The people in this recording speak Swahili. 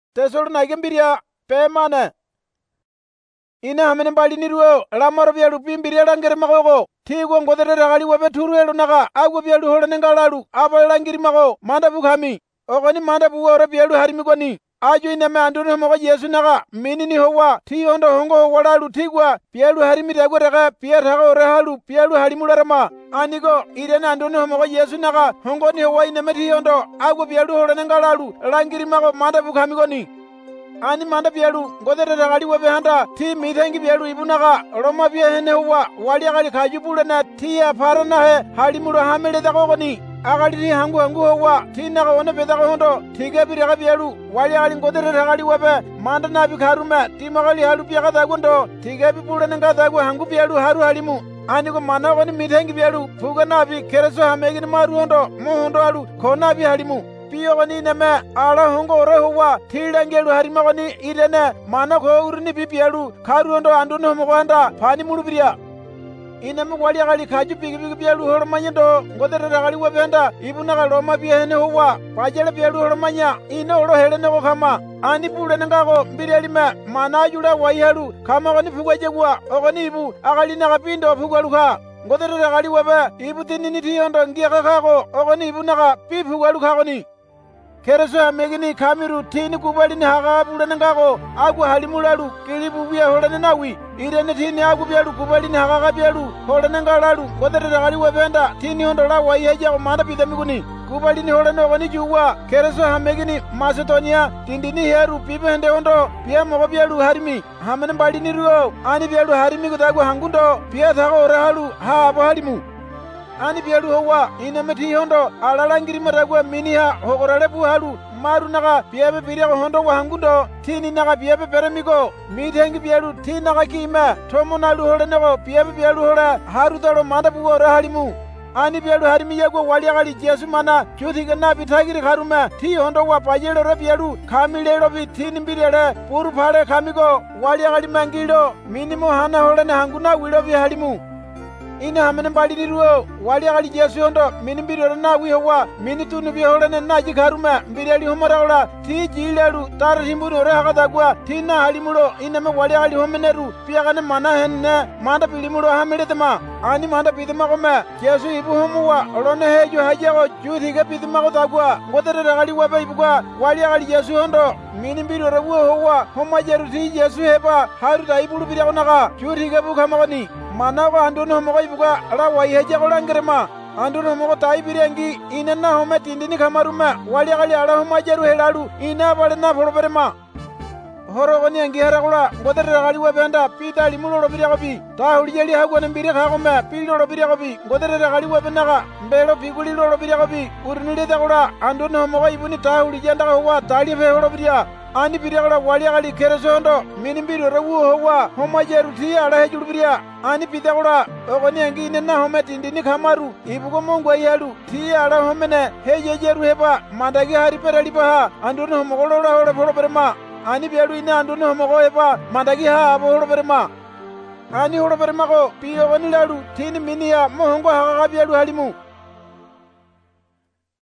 Tesalonike mbiria pemane. Ina hamene mbali niruo lamaro bialu pimbiria langere magogo. Tigo ngodere ragali webe turuelo naga agwo bialu holane ngalalu aba langiri mago manda bukhami. Ogoni manda buwore bialu harimi goni. Aju ineme andune mogo Yesu naga minini howa ti hondo hongo walalu tigwa bialu harimi dago rega piatago rehalu bialu harimularama. Anigo irene andune mogo Yesu naga hongo ni howa ineme ti hondo agwo bialu holane ngalalu langiri mago manda bukhami goni. Ani manda bialu ngodere ragali webe handa ti mithengi bialu ibunaga roma bia hene huwa wali agali kajubule na ti ya parana he halimulo hamele dago goni. Agali ti hangu huwa ti naga one bedago hondo tige biraga bialu wali agali ngodere ragali webe manda nabi karume ti magali halu biaga dagondo tige bibule nga dago hangu bialu haru halimu. Anigo mana goni mithengi bialu puga nabi kereso hamegini maru hondo muhondo alu kona bi halimu. Piyo goni neme ala hongo ore huwa tilangelu harima goni irene mana ko urini bibialu karu hondo andune homo handa pani mulubiria. Ineme wali agali kaju pigi bialu horomanyendo ngodere ragali webenda ibuna roma biene huwa pajele bialu horomanya ine oro helene ko kama ani pule ngago mbirelime mana jula waihalu kama goni fugwajegwa ogoni ibu agali nagapindo fugwaluka. Ngodere ragali webe ibu tinini tiyondo ngiaka kako ogoni ibu naga pifugwaluka goni. Kereso amegini kamiru tini kubalini haga bulane ngago agu halimulalu kilibu bia holane nawi irene tini agu bialu kubalini haga bialu holane ngalalu ngodere ragali webenda tini hondo la waiheja manda pidamiguni kubalini holane ogoni juwa. Kereso amegini Macedonia tindini heru pibende hondo pia mogo bialu harimi hamene balini ruo ani bialu harimi kudagu hangundo pia thago rehalu ha abo halimu. Ani bialu howa ineme ti hondo alalangiri maragwa miniha hogorale buhalu maru naga biabe biria hondo wa hangundo tini naga biabe beremigo mithengi bialu ti naga kime tomonalu hole nago biabe bialu hole haru dalo manda bugo halimu. Ani bialu harimi yagwa wali agali Yesu mana kyuthiga na bitagiri harume ti hondo wa pajelo re bialu kamilelo bi tini mbirele puru phale kamigo wali agali mangilo minimo hana hole na hanguna wilo bi halimu. Ina hamene mbali niruo wali agali Yesu hondo mini mbirele na wihowa mini tunu biholene na jikarume mbireli humaraula ti jilelu tar himburu ore hakadagwa ti na halimulo ineme wali agali homeneru piagane mana henne manda pilimulo hameletema. Ani manda pidima kome Yesu ibu humuwa olone hejo hajago juthige pidima kodagwa ngodere ragali webe ibugwa wali agali Yesu hondo mini mbirele wuhowa homajeru ti Yesu heba haru da ibulu biriagonaga juthige bukamagoni. Mana ko andune homo ibugwa ala waiheja kolangerema andune homo tai birengi inena home tindini kamarume wali agali ala homajeru helalu ina bale na foroberema. Horogoni angi harakula ngodere ragali webenda pita limulo biriagobi ta ulijeli hagwane mbiri kagome pilo biriagobi ngodere ragali webenaga mbelo pigulilo biriagobi urnile dakula andune homo ibuni ta ulijenda huwa tali fe horobiria. Ani biriagala wali agali kereso hondo mini mbiri rewu howa homajeru ti ala hejulu biria. Ani pidagula ogoni angi inena home tindini kamaru ibugo mongwa yalu ti ala homene hejejeru heba mandagi hari peralibaha andune homo golora hore foroberema. Ani bialu ina andune homo heba mandagi ha abo horoberema. Ani horoberema ko piyo goni lalu tini minia mohongo haga bialu halimu.